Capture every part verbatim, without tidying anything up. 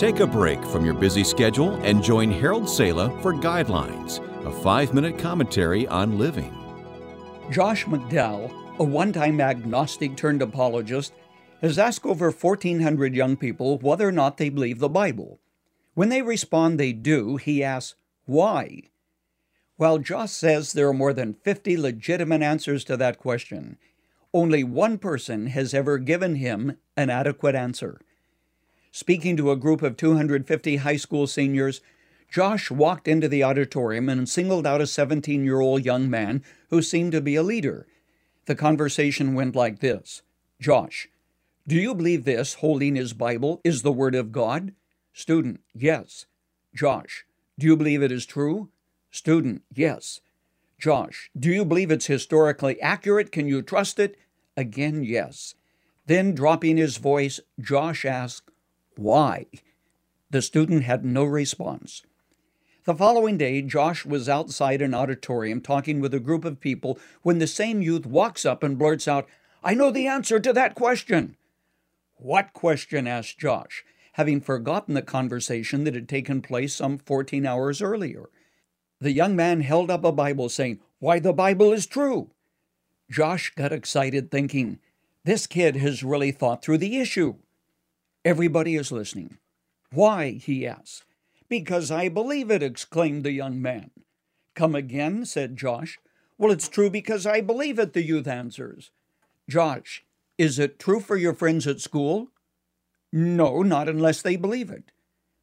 Take a break from your busy schedule and join Harold Sala for Guidelines, a five-minute commentary on living. Josh McDowell, a one-time agnostic turned apologist, has asked over fourteen hundred young people whether or not they believe the Bible. When they respond they do, he asks, why? While Josh says there are more than fifty legitimate answers to that question, only one person has ever given him an adequate answer. Speaking to a group of two hundred fifty high school seniors, Josh walked into the auditorium and singled out a seventeen-year-old young man who seemed to be a leader. The conversation went like this. Josh, do you believe this, holding his Bible, is the Word of God? Student, yes. Josh, do you believe it is true? Student, yes. Josh, do you believe it's historically accurate? Can you trust it? Again, yes. Then, dropping his voice, Josh asked, why? The student had no response. The following day, Josh was outside an auditorium talking with a group of people when the same youth walks up and blurts out, I know the answer to that question. What question? Asked Josh, having forgotten the conversation that had taken place some fourteen hours earlier. The young man held up a Bible saying, why, the Bible is true. Josh got excited thinking, this kid has really thought through the issue. Everybody is listening. Why? He asked. Because I believe it, exclaimed the young man. Come again, said Josh. Well, it's true because I believe it, the youth answers. Josh, is it true for your friends at school? No, not unless they believe it.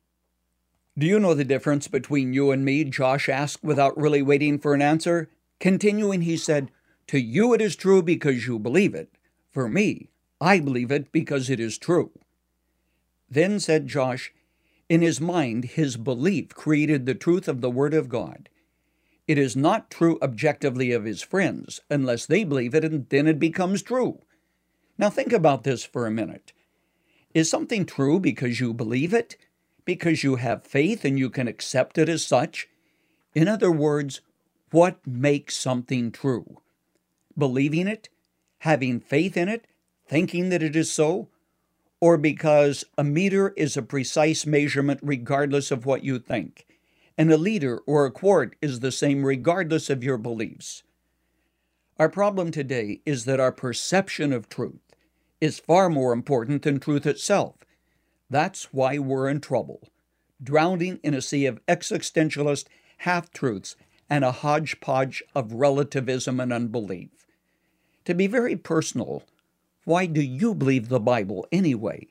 Do you know the difference between you and me? Josh asked without really waiting for an answer. Continuing, he said, to you it is true because you believe it. For me, I believe it because it is true. Then said Josh, in his mind, his belief created the truth of the Word of God. It is not true objectively of his friends unless they believe it, and then it becomes true. Now think about this for a minute. Is something true because you believe it? Because you have faith and you can accept it as such? In other words, what makes something true? Believing it? Having faith in it? Thinking that it is so? Or because a meter is a precise measurement regardless of what you think, and a liter or a quart is the same regardless of your beliefs? Our problem today is that our perception of truth is far more important than truth itself. That's why we're in trouble, drowning in a sea of existentialist half-truths and a hodgepodge of relativism and unbelief. To be very personal, why do you believe the Bible anyway?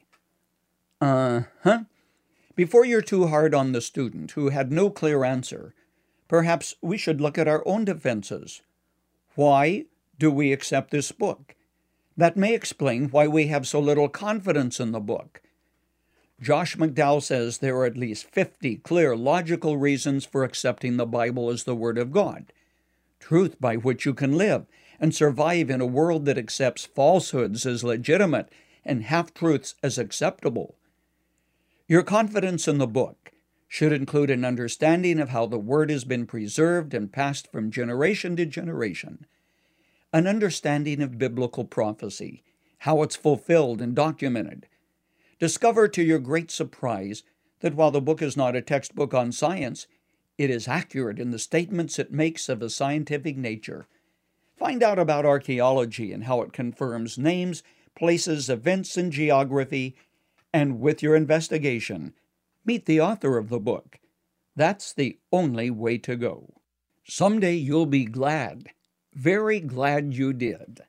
Uh-huh. Before you're too hard on the student who had no clear answer, perhaps we should look at our own defenses. Why do we accept this book? That may explain why we have so little confidence in the book. Josh McDowell says there are at least fifty clear, logical reasons for accepting the Bible as the Word of God, truth by which you can live and survive in a world that accepts falsehoods as legitimate and half-truths as acceptable. Your confidence in the book should include an understanding of how the Word has been preserved and passed from generation to generation, an understanding of biblical prophecy, how it's fulfilled and documented. Discover to your great surprise that while the book is not a textbook on science, it is accurate in the statements it makes of a scientific nature. Find out about archaeology and how it confirms names, places, events, and geography, and with your investigation, meet the author of the book. That's the only way to go. Someday you'll be glad, very glad you did.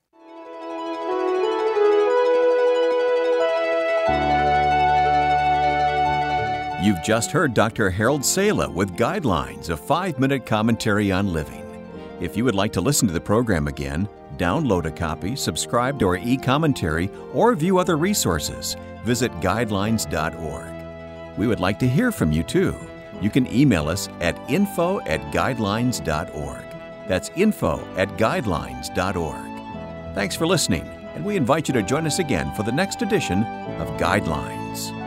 You've just heard Doctor Harold Sala with Guidelines, a five-minute commentary on living. If you would like to listen to the program again, download a copy, subscribe to our e-commentary, or view other resources, visit guidelines dot org. We would like to hear from you, too. You can email us at info at guidelines dot org. That's info at guidelines dot org. Thanks for listening, and we invite you to join us again for the next edition of Guidelines.